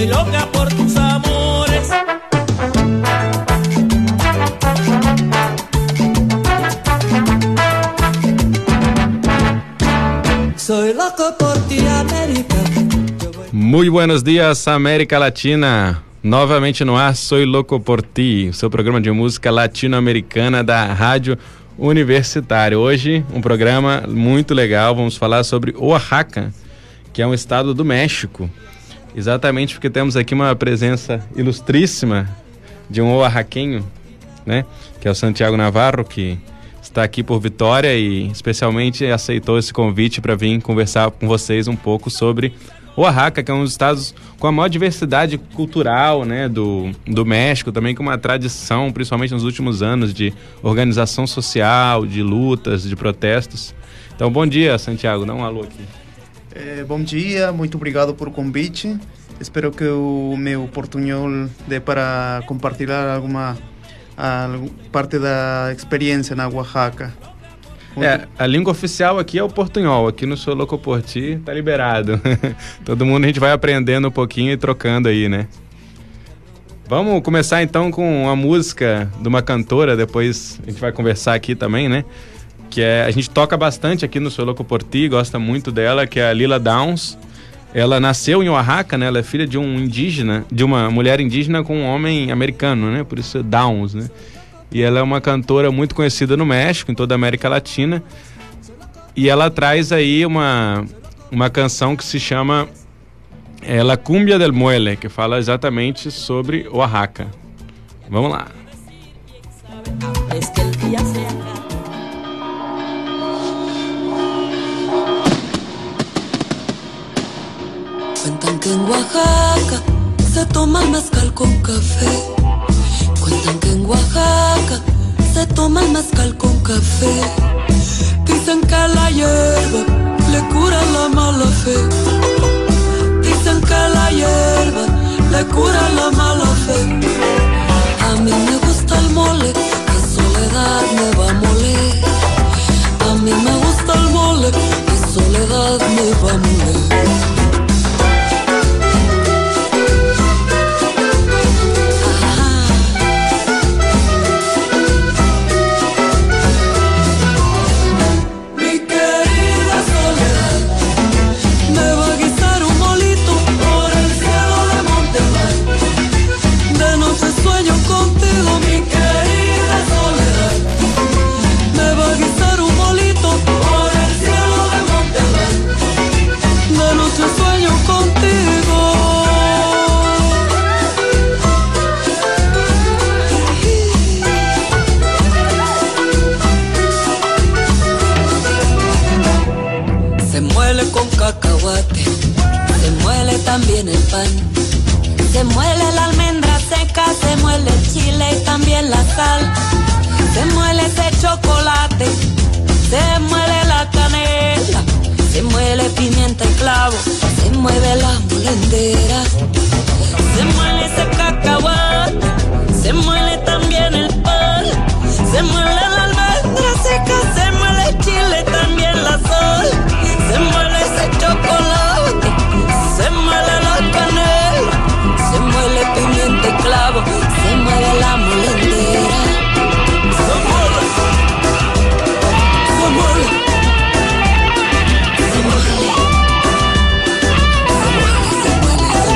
loca por tus amores. Soy loco por ti, América. Muy buenos dias, América Latina. Novamente no ar, Soy Louco por Ti, o seu programa de música latino-americana da Rádio Universitária. Hoje, um programa muito legal, vamos falar sobre Oaxaca, que é um estado do México. Exatamente porque temos aqui uma presença ilustríssima de um oaxaquenho, né? Que é o Santiago Navarro, que está aqui por Vitória e especialmente aceitou esse convite para vir conversar com vocês um pouco sobre Oaxaca, que é um dos estados com a maior diversidade cultural, né, do México, também com uma tradição, principalmente nos últimos anos, de organização social, de lutas, de protestos. Então, bom dia, Santiago, dá um alô aqui. Bom dia, muito obrigado por o convite. Espero que o meu portunhol dê para compartilhar alguma parte da experiência na Oaxaca. A língua oficial aqui é o portunhol. Aqui no Soy Louco por Ti tá liberado. Todo mundo a gente vai aprendendo um pouquinho e trocando aí, né? Vamos começar então com uma música de uma cantora, depois a gente vai conversar aqui também, né? Que a gente toca bastante aqui no Soy Louco por Ti, gosta muito dela, que é a Lila Downs. Ela nasceu em Oaxaca, né? Ela é filha de um indígena, de uma mulher indígena com um homem americano, né? Por isso é Downs, né? E ela é uma cantora muito conhecida no México, em toda a América Latina. E ela traz aí uma canção que se chama La Cumbia del Muele, que fala exatamente sobre Oaxaca. Vamos lá. Cuentan que en Oaxaca se toma mezcal con café. Cuentan que en Oaxaca se toma el mezcal con café. Dicen que la hierba le cura la mala fe. Dicen que la hierba le cura la mala fe. A mí me gusta el mole, que soledad me va a moler. A mí me gusta el mole, que soledad me va a moler. Se muele también el pan, se muele la almendra seca, se muele el chile y también la sal, se muele ese chocolate, se muele la canela, se muele pimienta y clavo, se mueve la molendera, se muele ese cacahuate, se muele también el pan, se muele la almendra seca, se muele el chile y también la sal, se muele ese chocolate, se muele la canela, se muele pimienta y clavo, se muele la molendera. Se muele, se muele, se muele, se muele, se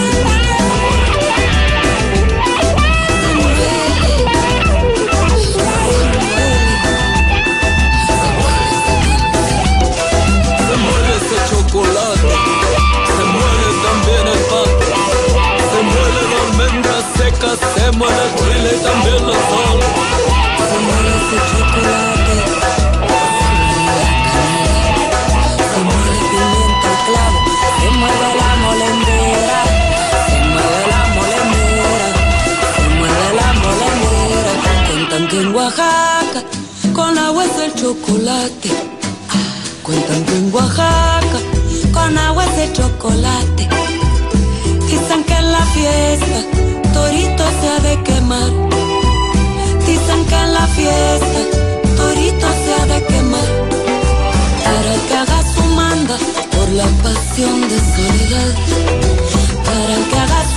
chocolate, se muele también el pan, se muele la almendra seca, se muele el chile y también la sal, se muele ese chocolate, se muele pimienta y clavo, se muele la molendera, se muele la molendera, se muele la molendera. Cuentan que en Oaxaca con agua es el chocolate. Cuentan que en Oaxaca con agua es de chocolate. Dicen que en la fiesta torito se ha de quemar. Dicen que en la fiesta torito se ha de quemar. Para que haga su manda por la pasión de soledad. Para que haga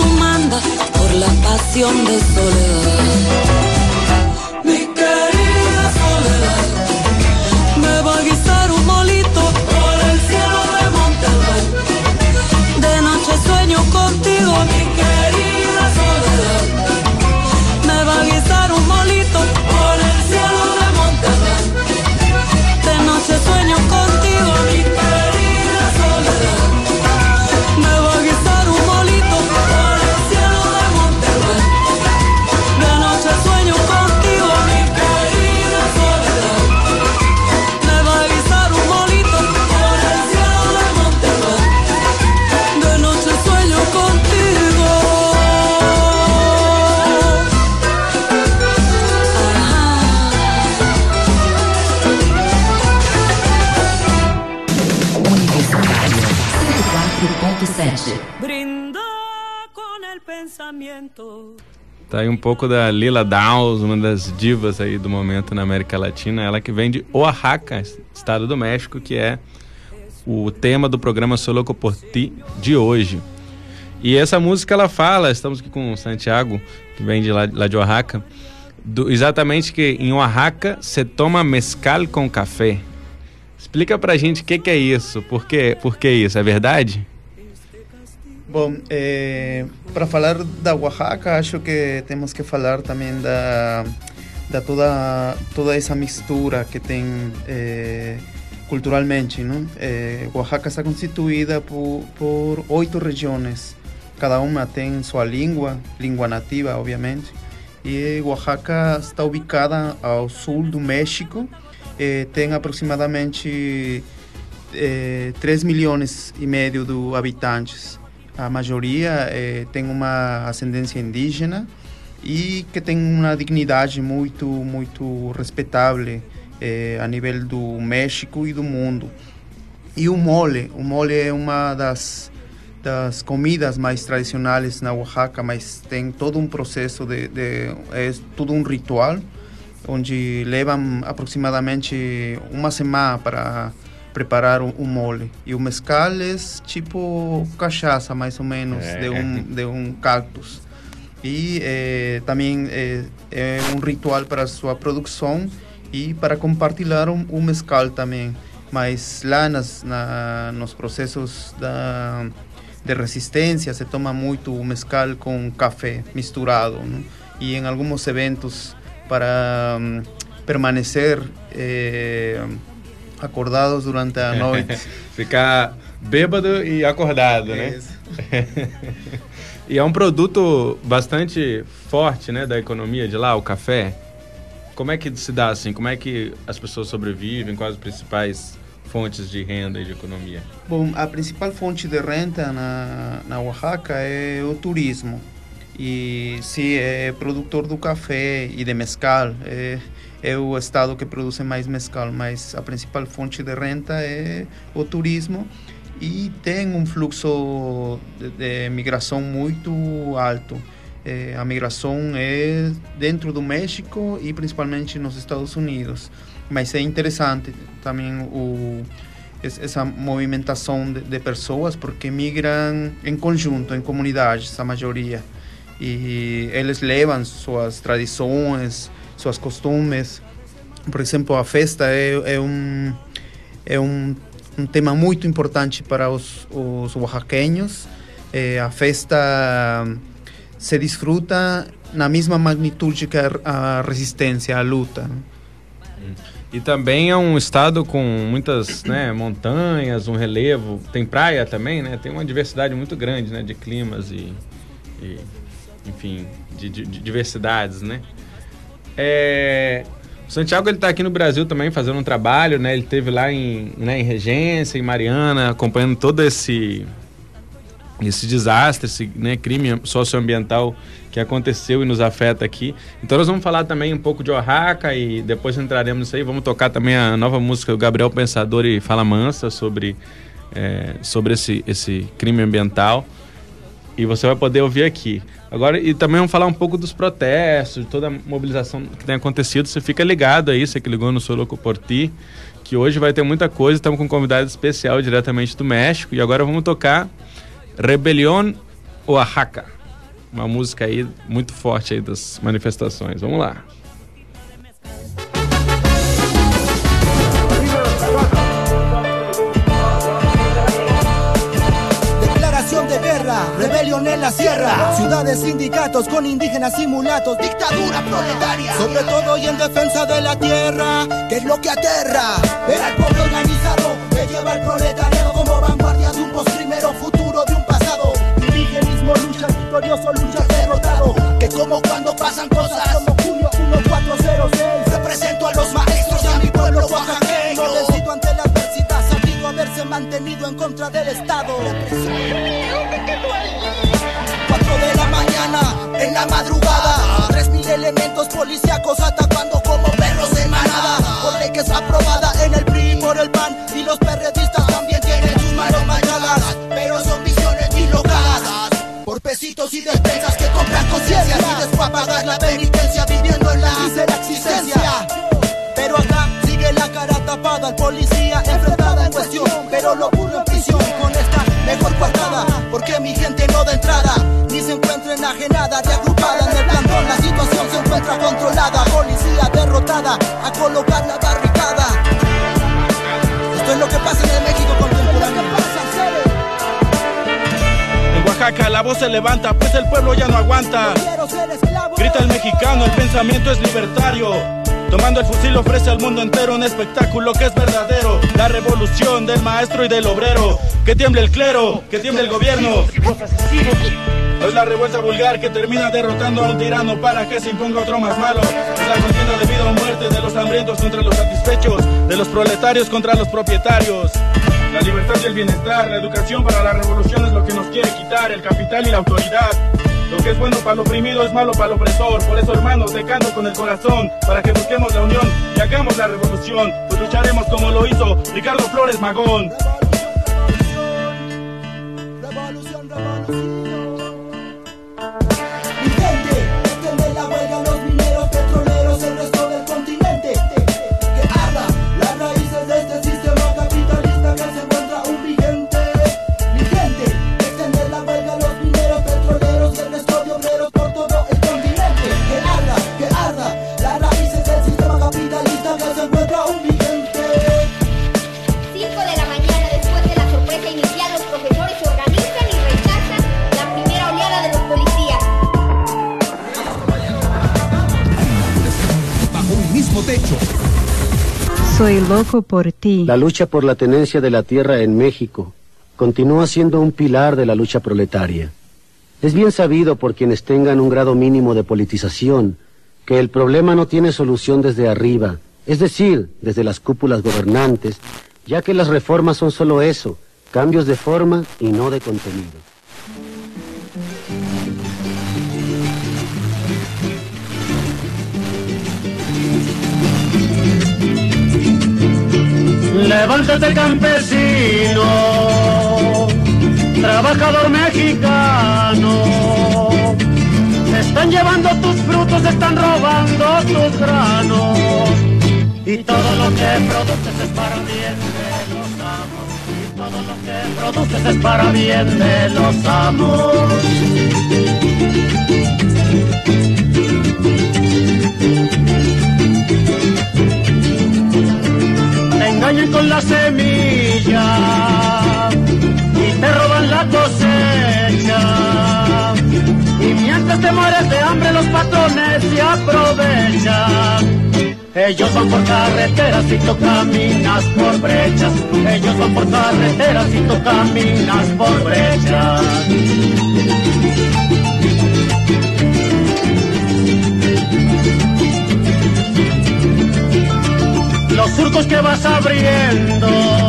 sensación de soledad. Mi querida soledad me va a guisar un molito por el cielo de Monterrey. De noche sueño contigo, mi querida soledad. Me va a guisar un molito por el cielo de Monterrey. De noche sueño contigo, mi querida soledad. Me va a guisar un molito por el cielo de Monterrey. De noche sueño contigo, mi querida soledad. Me va a guisar un molito por el cielo de Monterrey. De noche sueño contigo. Universitário 104.7. Brinda con el pensamiento. Tá aí um pouco da Lila Downs, uma das divas aí do momento na América Latina, ela que vem de Oaxaca, estado do México, que é o tema do programa Soy Loco por Ti de hoje. E essa música ela fala, estamos aqui com o Santiago, que vem de lá de Oaxaca, exatamente que em Oaxaca se toma mezcal com café. Explica pra gente o que é isso, por que isso, é verdade? Bom, para falar da Oaxaca, acho que temos que falar também da toda essa mistura que tem culturalmente, não? Oaxaca está constituída por 8 regiões, cada uma tem sua língua nativa, obviamente, e Oaxaca está ubicada ao sul do México, tem aproximadamente 3 milhões e meio de habitantes. A maioria tem uma ascendência indígena e que tem uma dignidade muito, muito respeitável a nível do México e do mundo. E o mole é uma das comidas mais tradicionais na Oaxaca, mas tem todo um processo é todo um ritual, onde levam aproximadamente uma semana para preparar um mole. E o mezcal é tipo cachaça, mais ou menos, de um cactus. E também é um ritual para sua produção e para compartilhar o mezcal também. Mas lá nos processos de resistência se toma muito o mezcal com café misturado, né? E em alguns eventos para permanecer acordados durante a noite. Ficar bêbado e acordado, né? E é um produto bastante forte, né, da economia de lá, o café. Como é que se dá assim? Como é que as pessoas sobrevivem? Quais as principais fontes de renda e de economia? Bom, a principal fonte de renda na Oaxaca é o turismo. E se é produtor do café e de mezcal, é o estado que produz mais mezcal, mas a principal fonte de renda é o turismo e tem um fluxo de migração muito alto. A migração é dentro do México e principalmente nos Estados Unidos, mas é interessante também essa movimentação de pessoas, porque migram em conjunto, em comunidades, a maioria, e eles levam suas tradições, suas costumes. Por exemplo, a festa é um tema muito importante para os oaxaqueños. A festa se desfruta na mesma magnitude que a resistência, a luta. E também é um estado com muitas, né, montanhas, um relevo, tem praia também, né? Tem uma diversidade muito grande, né, de climas e enfim, de diversidades, né? O Santiago, ele está aqui no Brasil também fazendo um trabalho, né? Ele esteve lá em Regência, em Mariana, acompanhando todo esse desastre, esse, né, crime socioambiental que aconteceu e nos afeta aqui. Então nós vamos falar também um pouco de Oaxaca e depois entraremos nisso aí. Vamos tocar também a nova música do Gabriel Pensador e Fala Mansa sobre esse crime ambiental. E você vai poder ouvir aqui. Agora, e também vamos falar um pouco dos protestos, de toda a mobilização que tem acontecido. Você fica ligado aí, você que ligou no Soy Loco por Ti, que hoje vai ter muita coisa. Estamos com um convidado especial diretamente do México. E agora vamos tocar Rebelión Oaxaca. uma música aí muito forte aí das manifestações. Vamos lá. De guerra, rebelión en la sierra, ciudades, sindicatos con indígenas y mulatos, dictadura proletaria, sobre todo y en defensa de la tierra, que es lo que aterra, ver al pueblo organizado, que lleva el proletariado como vanguardia de un postrimero futuro de un pasado, indigenismo, lucha victorioso, lucha derrotado, que como cuando pasan cosas, como junio 1406, represento a los maestros y a mi pueblo oaxaqueño, no decido ante la adversidad, sabido haberse mantenido en contra del Estado. 4 de la mañana, en la madrugada, 3.000 elementos policíacos atacando como perros de manada. Por ley que es aprobada en el PRI por el PAN, y los perredistas también tienen sus manos manchadas, pero son visiones dislocadas por pesitos y despensas que compran conciencia y después pagar la penitencia viviendo en la mísera existencia. Pero acá sigue la cara tapada, el policía enfrentada en cuestión, pero lo ocurre en prisión con esta mejor coartada, porque mi gente no da entrada, ni se encuentra enajenada, reagrupada en el plantón, la situación se encuentra controlada, policía derrotada, a colocar la barricada. Esto es lo que pasa en el México contemporáneo. En Oaxaca la voz se levanta, pues el pueblo ya no aguanta. Grita el mexicano, el pensamiento es libertario. Tomando el fusil ofrece al mundo entero un espectáculo que es verdadero. La revolución del maestro y del obrero. Que tiemble el clero, que tiemble el gobierno. Es la revuelta vulgar que termina derrotando a un tirano para que se imponga otro más malo. Es la contienda de vida o muerte de los hambrientos contra los satisfechos, de los proletarios contra los propietarios. La libertad y el bienestar, la educación para la revolución es lo que nos quiere quitar, el capital y la autoridad. Lo que es bueno para el oprimido es malo para el opresor. Por eso, hermanos, te canto con el corazón, para que busquemos la unión y hagamos la revolución. Pues lucharemos como lo hizo Ricardo Flores Magón. Revolución, revolución. Mi gente, extiende la huelga a los mineros, petroleros, el resto del continente. Que arda las raíces de este sistema capitalista que se encuentra aún vigente. Mi gente, extende la huelga a los mineros, petroleros, el resto de obreros por todo el continente. Que arda las raíces del sistema capitalista que se encuentra aún vigente. 5 de la mañana, después de la sorpresa inicial, los profesores se organizan y rechazan la primera oleada de los policías. Bajo un mismo techo. Soy loco por ti. La lucha por la tenencia de la tierra en México continúa siendo un pilar de la lucha proletaria. Es bien sabido por quienes tengan un grado mínimo de politización que el problema no tiene solución desde arriba, es decir, desde las cúpulas gobernantes, ya que las reformas son solo eso, cambios de forma y no de contenido. Levántate, campesino, trabajador mexicano. Se están llevando tus frutos, se están robando tus granos. Y todo lo que produces es para bien de los amos. Y todo lo que produces es para bien de los amos. Te engañan con la semilla y te roban la cosecha. Y mientras te mueres de hambre, los patrones se aprovechan. Ellos van por carreteras y tú caminas por brechas. Ellos van por carreteras y tú caminas por brechas. Los surcos que vas abriendo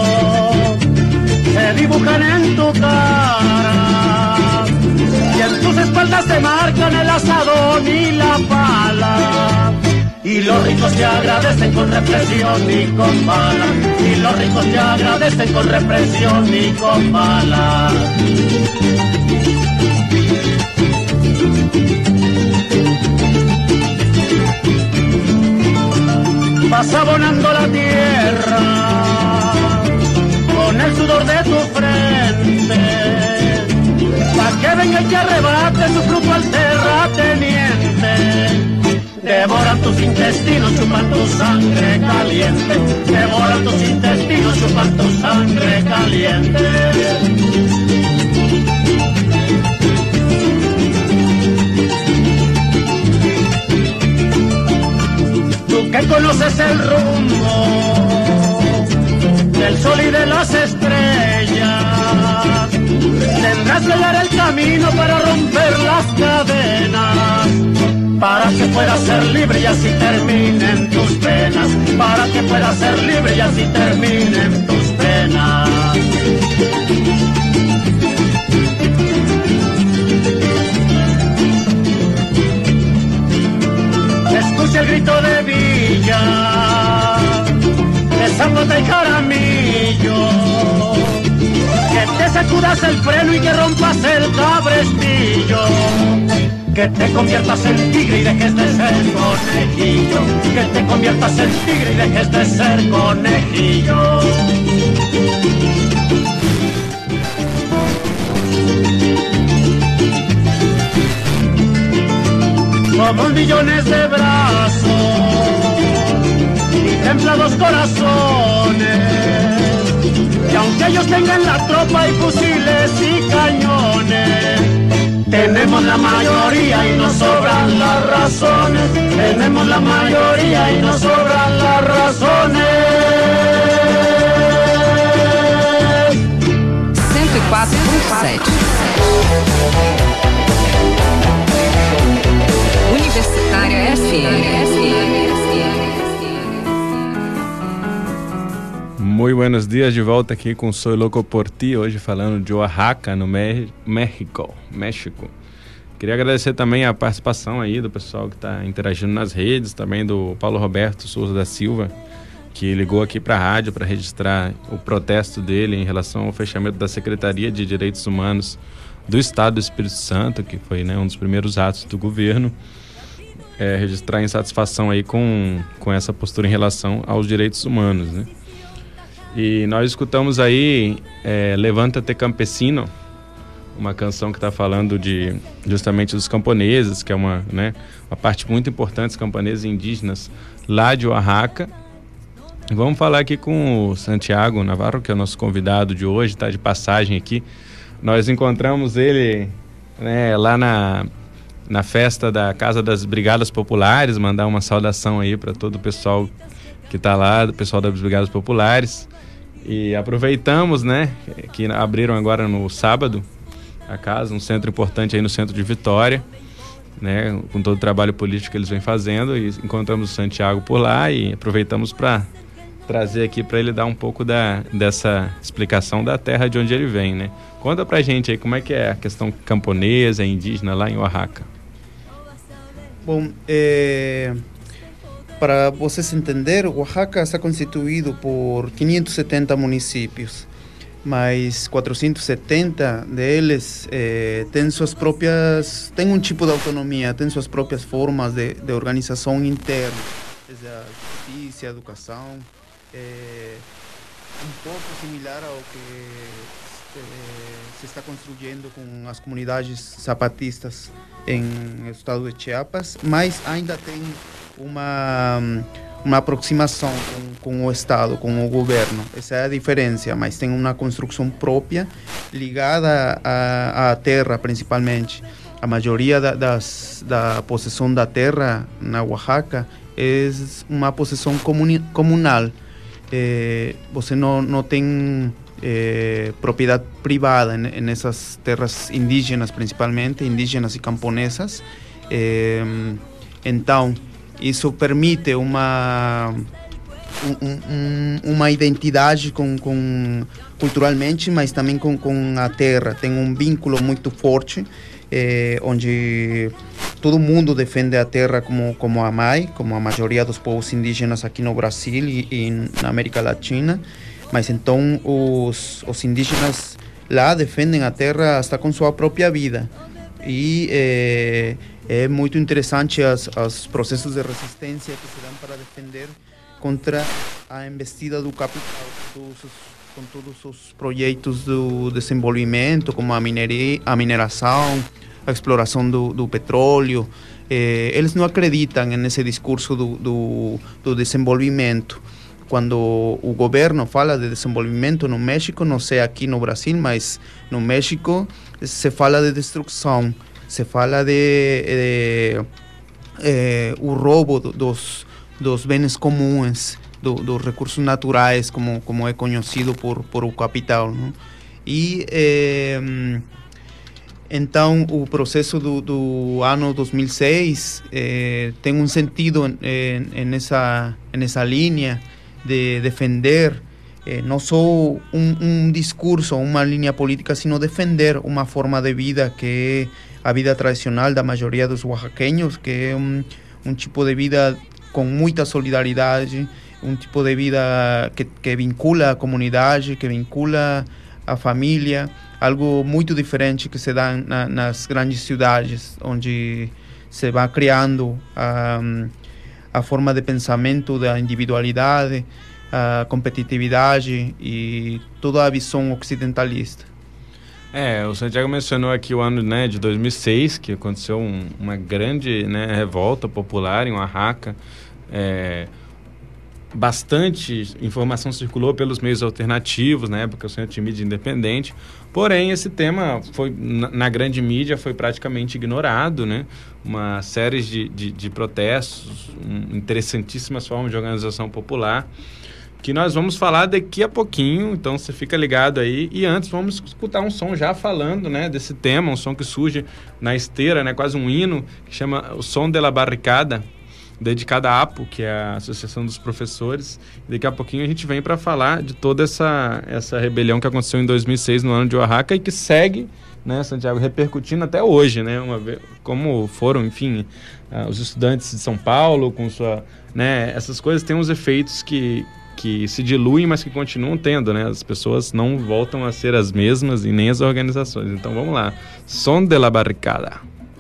se dibujan en tu cara y en tus espaldas se marcan el asadón y la pala. Y los ricos te agradecen con represión y con bala. Y los ricos te agradecen con represión y con bala. Vas abonando la tierra con el sudor de tu frente, pa' que venga y que arrebate su fruto al devoran tus intestinos, chupan tu sangre caliente, devoran tus intestinos, chupan tu sangre caliente. Tú que conoces el rumbo del sol y de las estrellas, tendrás que dar el camino para romper las cadenas, para que puedas ser libre y así terminen tus penas, para que puedas ser libre y así terminen tus penas. Escucha el grito de Villa, de Zapata y Jaramillo, que te sacudas el freno y que rompas el cabrestillo, que te conviertas en tigre y dejes de ser conejillo, que te conviertas en tigre y dejes de ser conejillo. Somos millones de brazos y templados corazones, y aunque ellos tengan la tropa y fusiles y cañones, tenemos la mayoría y nos sobran las razones, tenemos la mayoría y nos sobran las razones. 104.7 Universitária FM. Muito buenos dias, de volta aqui com Soy Loco por Ti, hoje falando de Oaxaca, no México. Queria agradecer também a participação aí do pessoal que está interagindo nas redes, também do Paulo Roberto Souza da Silva, que ligou aqui para a rádio para registrar o protesto dele em relação ao fechamento da Secretaria de Direitos Humanos do Estado do Espírito Santo, que foi, né, um dos primeiros atos do governo, registrar insatisfação aí com essa postura em relação aos direitos humanos, né? E nós escutamos aí Levanta-te Campesino, uma canção que está falando justamente dos camponeses, que é uma parte muito importante dos camponeses indígenas lá de Oaxaca. Vamos falar aqui com o Santiago Navarro, que é o nosso convidado de hoje, está de passagem aqui. Nós encontramos ele, né, lá na festa da Casa das Brigadas Populares, mandar uma saudação aí para todo o pessoal que está lá, do pessoal das Brigadas Populares. E aproveitamos, né, que abriram agora no sábado a casa, um centro importante aí no centro de Vitória, né, com todo o trabalho político que eles vêm fazendo, e encontramos o Santiago por lá e aproveitamos para trazer aqui para ele dar um pouco dessa explicação da terra de onde ele vem, né? Conta pra gente aí como é que é a questão camponesa, indígena lá em Oaxaca. Bom, para vocês entenderem, Oaxaca está constituído por 570 municípios, mas 470 deles têm um tipo de autonomia, têm suas próprias formas de organização interna, desde a justiça, a educação, um pouco similar ao que se está construindo com as comunidades zapatistas no estado de Chiapas, mas ainda tem uma aproximação com o Estado, com o governo. Essa é a diferença, mas tem uma construção própria ligada à terra, principalmente. A maioria da possessão da terra na Oaxaca é uma possessão comunal. Você não tem propriedade privada nessas terras indígenas, principalmente, indígenas e camponesas. Então, isso permite uma identidade culturalmente, mas também com a terra. Tem um vínculo muito forte, onde todo mundo defende a terra como a mãe, como a maioria dos povos indígenas aqui no Brasil e na América Latina. Mas então os indígenas lá defendem a terra até com sua própria vida. E é muito interessante os processos de resistência que se dão para defender contra a investida do capital, com todos os projetos do desenvolvimento, como a mineração, a exploração do petróleo, eles não acreditam nesse discurso do desenvolvimento. Quando o governo fala de desenvolvimento no México, não sei aqui no Brasil, mas no México se fala de destruição, se fala de o roubo dos bens comuns, dos recursos naturais, como é conhecido por o capital, não? E então o processo do ano 2006 tem um sentido nessa linha de defender não só um discurso, uma linha política, sino defender uma forma de vida que é a vida tradicional da maioria dos oaxaqueños, que é um tipo de vida com muita solidariedade, um tipo de vida que vincula a comunidade, que vincula a família, algo muito diferente que se dá nas grandes cidades, onde se vai criando a forma de pensamento da individualidade, a competitividade e toda a visão ocidentalista. O Santiago mencionou aqui o ano, né, de 2006, que aconteceu uma grande, né, revolta popular em Oaxaca. Bastante informação circulou pelos meios alternativos, na época o Centro de Mídia Independente, porém esse tema foi, na grande mídia, foi praticamente ignorado, né? Uma série de protestos, interessantíssimas formas de organização popular, que nós vamos falar daqui a pouquinho, então você fica ligado aí. E antes vamos escutar um som já falando, né, desse tema, um som que surge na esteira, né, quase um hino, que chama O Som de la Barricada, dedicada à APO, que é a Associação dos Professores. Daqui a pouquinho a gente vem para falar de toda essa rebelião que aconteceu em 2006 no ano de Oaxaca e que segue, né, Santiago, repercutindo até hoje, né, como foram, enfim, os estudantes de São Paulo com sua, né, essas coisas têm uns efeitos que se diluem, mas que continuam tendo, né, as pessoas não voltam a ser as mesmas e nem as organizações. Então vamos lá, Som de la Barricada.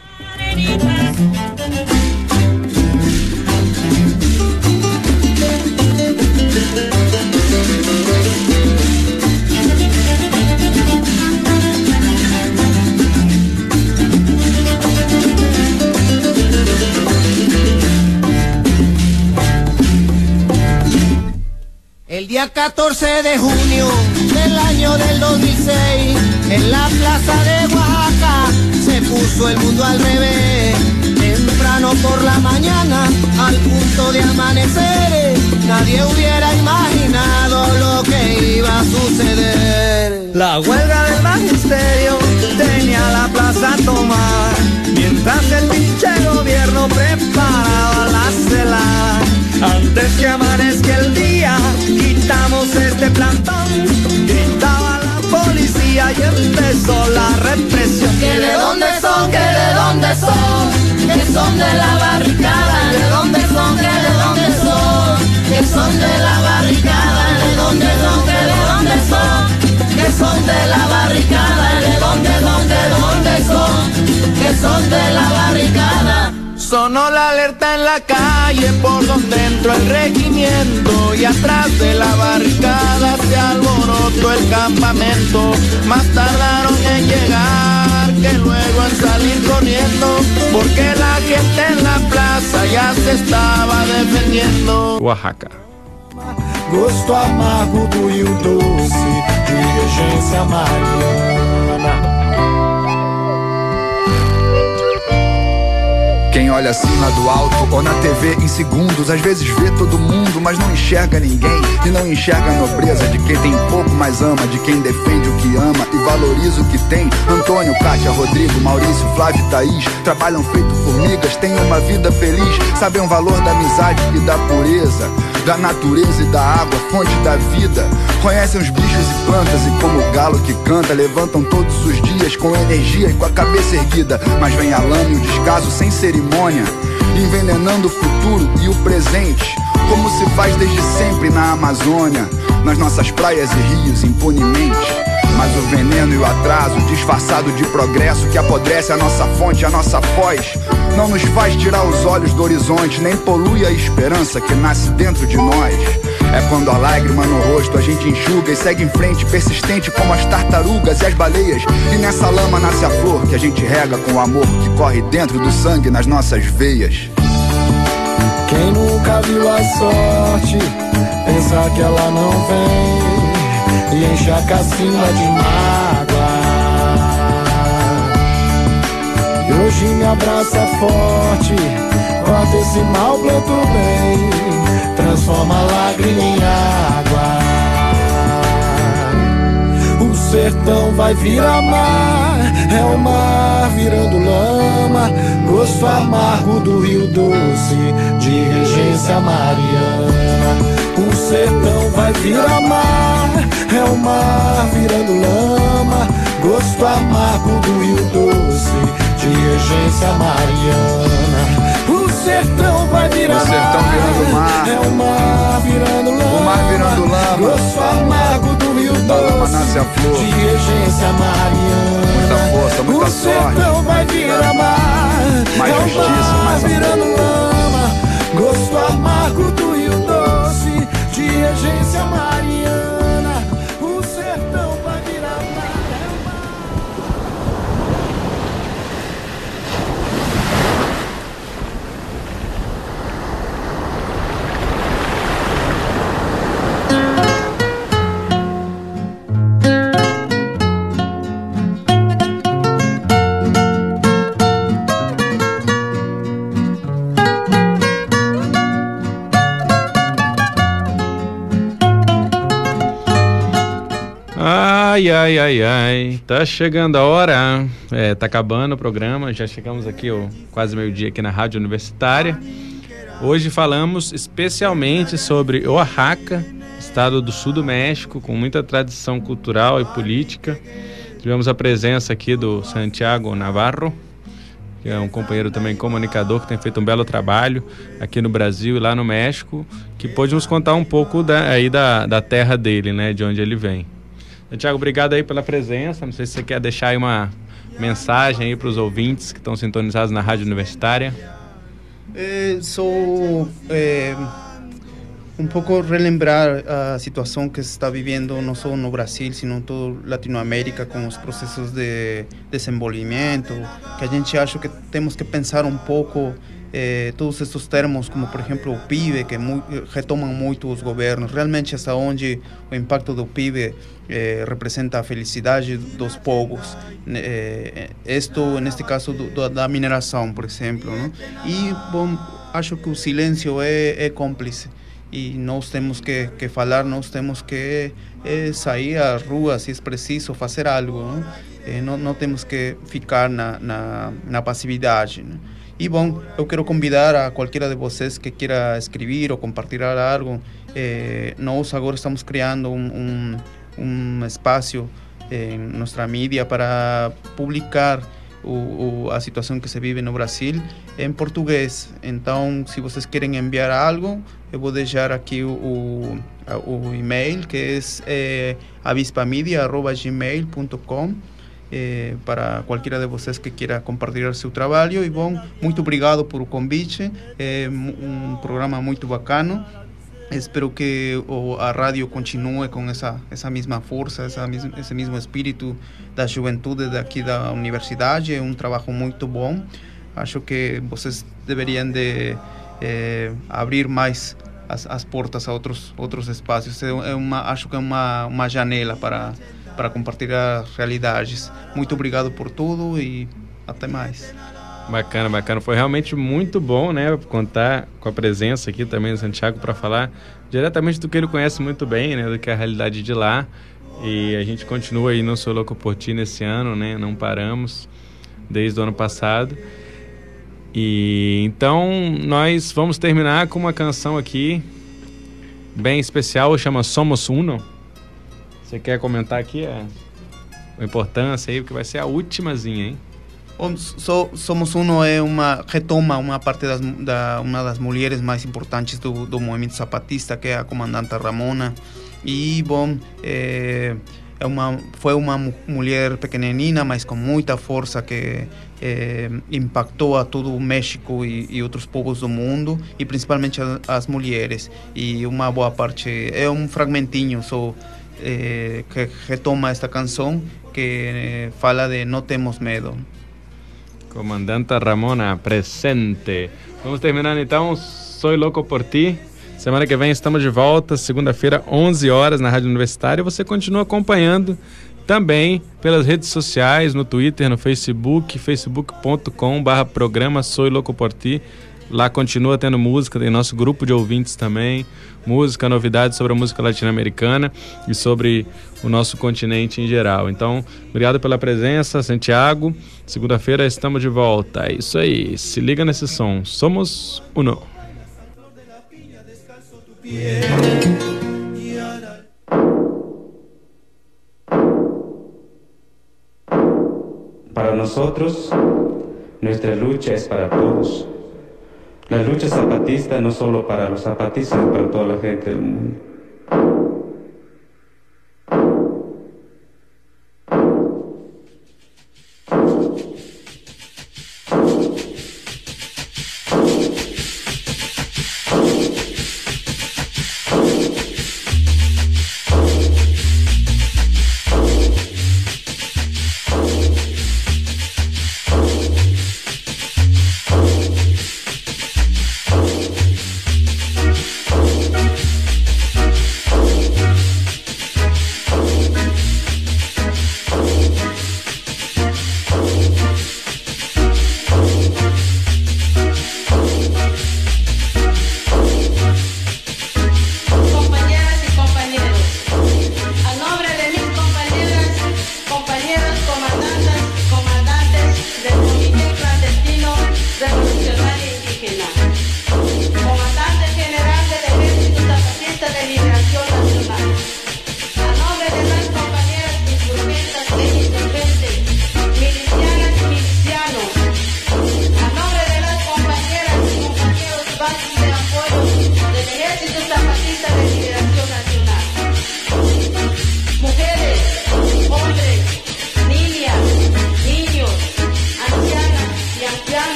El día 14 de junio del año del 2006, en la plaza de Oaxaca, se puso el mundo al revés. Temprano por la mañana, al punto de amanecer, nadie hubiera imaginado lo que iba a suceder. La huelga del magisterio tenía la plaza a tomar, mientras el pinche gobierno preparaba la cela. Antes que amanezca el día, quitamos este plantón, gritaba la policía y empezó la represión. Que de dónde son, que de dónde son, que son de la barricada. De dónde son, que de dónde son, que son de la barricada. De dónde son, que de dónde son, que son de la barricada. De dónde son, que son de la barricada. Sonó la alerta en la calle por donde entró el regimiento y atrás de la barricada se alborotó el campamento. Más tardaron en llegar que luego en salir corriendo, porque la gente en la plaza ya se estaba defendiendo. Oaxaca. Gosto amargo do Rio Doce, de regência mariana. Quem olha assim lá do alto ou na TV em segundos, às vezes vê todo mundo, mas não enxerga ninguém. E não enxerga a nobreza de quem tem pouco, mas ama, de quem defende o que ama e valoriza o que tem. Antônio, Kátia, Rodrigo, Maurício, Flávio e Thaís trabalham feito formigas, têm uma vida feliz, sabem o valor da amizade e da pureza, da natureza e da água, fonte da vida. Conhecem os bichos e plantas e como o galo que canta, levantam todos os dias com energia e com a cabeça erguida. Mas vem a lama e o descaso sem cerimônia, envenenando o futuro e o presente, como se faz desde sempre na Amazônia, nas nossas praias e rios impunemente. Mas o veneno e o atraso, disfarçado de progresso, que apodrece a nossa fonte, a nossa voz, não nos faz tirar os olhos do horizonte, nem polui a esperança que nasce dentro de nós. É quando a lágrima no rosto a gente enxuga e segue em frente, persistente como as tartarugas e as baleias. E nessa lama nasce a flor que a gente rega com o amor que corre dentro do sangue nas nossas veias. Quem nunca viu a sorte pensa que ela não vem e enche a cacimba de mágoa. E hoje me abraça forte, corta esse mal, planta o bem, transforma a lágrima em água. O sertão vai virar mar, é o mar virando lama, gosto amargo do Rio Doce, de Regência Mariana. O sertão vai virar mar, é o mar virando lama, gosto amargo do Rio Doce, de Regência Mariana. O sertão vai virar mar, é o mar virando lama, o mar virando lama, gosto amargo do Rio Doce, nasce a flor, de Regência Mariana. Muita força, muita sorte. O sertão vai virar mar, mais é justiça, o mar mais virando lama, gosto amargo do Rio Doce, de Regência Mariana. O sertão vai virar mar, é o mar. Ai, ai, ai, tá chegando a hora, tá acabando o programa, já chegamos aqui quase meio-dia aqui na Rádio Universitária. Hoje falamos especialmente sobre Oaxaca, estado do sul do México, com muita tradição cultural e política. Tivemos a presença aqui do Santiago Navarro, que é um companheiro também comunicador, que tem feito um belo trabalho aqui no Brasil e lá no México, que pôde nos contar um pouco da terra dele, né, de onde ele vem. Santiago, obrigado aí pela presença. Não sei se você quer deixar aí uma mensagem aí para os ouvintes que estão sintonizados na Rádio Universitária. Um pouco relembrar a situação que se está vivendo não só no Brasil, sino em toda Latinoamérica, com os processos de desenvolvimento, que a gente acha que temos que pensar um pouco todos esses termos, como por exemplo o PIB, que retomam muito os governos, realmente hasta onde o impacto do PIB representa a felicidade dos povos. Neste caso da mineração, por exemplo, não? E bom, acho que o silêncio é cúmplice. E nós temos que falar, nós temos que sair à rua se é preciso fazer algo, não temos que ficar na passividade, né? E bom, eu quero convidar a qualquer de vocês que queira escrever ou compartilhar algo. Nós agora estamos criando um espaço em nossa mídia para publicar a situação que se vive no Brasil em português. Então, se vocês querem enviar algo, eu vou deixar aqui o e-mail, que é avispamedia@gmail.com, para qualquer de vocês que queira compartilhar seu trabalho. E bom, muito obrigado por o convite. É um programa muito bacana. Espero que a rádio continue com essa mesma força, esse mesmo espírito da juventude daqui da universidade. É um trabalho muito bom. Acho que vocês deveriam de abrir mais as portas a outros espaços. Acho que é uma janela para compartilhar realidades. Muito obrigado por tudo e até mais. Bacana, bacana. Foi realmente muito bom, né, contar com a presença aqui também do Santiago para falar diretamente do que ele conhece muito bem, né, do que é a realidade de lá. E a gente continua aí no Sou Louco por Ti nesse ano, né, não paramos desde o ano passado. E então nós vamos terminar com uma canção aqui bem especial, chama Somos Uno. Você quer comentar aqui a importância aí, porque vai ser a ultimazinha, hein? Somos Uno retoma uma parte uma das mulheres mais importantes do movimento zapatista, que é a comandante Ramona. E bom, foi uma mulher pequenina, mas com muita força, que impactou a todo o México e outros povos do mundo, e principalmente as mulheres. E uma boa parte, é um fragmentinho só, que retoma esta canção, que fala de Não Temos Medo. Comandante Ramona, presente. Vamos terminando então, Soy Louco por Ti. Semana que vem estamos de volta, segunda-feira, 11 horas, na Rádio Universitária. Você continua acompanhando também pelas redes sociais, no Twitter, no Facebook, facebook.com/programa Soy Louco por Ti. Lá continua tendo música, tem nosso grupo de ouvintes também, música, novidades sobre a música latino-americana e sobre o nosso continente em geral. Então, obrigado pela presença, Santiago. Segunda-feira estamos de volta. É isso aí, se liga nesse som. Somos uno. Para nosotros, nuestra lucha es para todos. La lucha zapatista no solo para los zapatistas, para toda la gente del mundo.